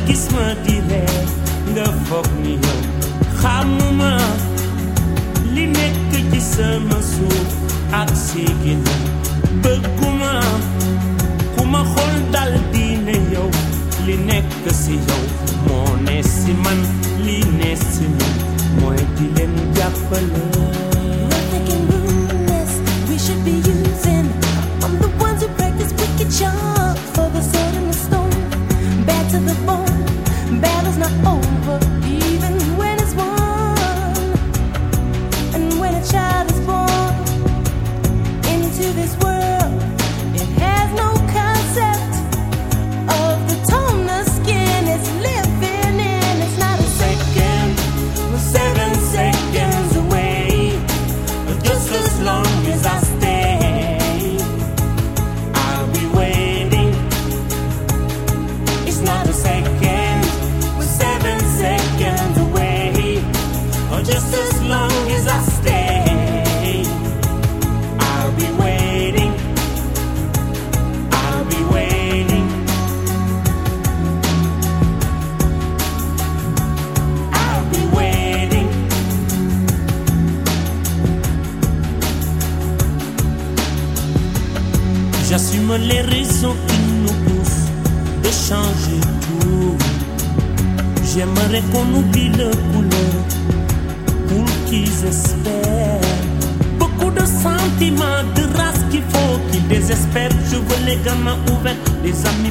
gis ma di ree nga foog ni yow xamuma li nekk ci sama suuf ak sigi na bëgguma ku ma xool dal di ne yow li nekk si yow moo ne si man li ne si man mooy di leen jàppale. For the sword and the stone, bad to the bone. Battle's not over, even when it's won. And when a child is born into this world, it has no concept of the tone the skin is living in. It's not a second, 7 seconds away, just as long as I stay. Just as long as I stay, I'll be waiting, I'll be waiting, I'll be waiting. J'assume les raisons qui nous poussent de changer tout. J'aimerais qu'on oublie le couleur pour qu'ils espèrent. Beaucoup de sentiments, de race qu'il faut qu'ils désespèrent. Je veux les gamins ouverts, les amis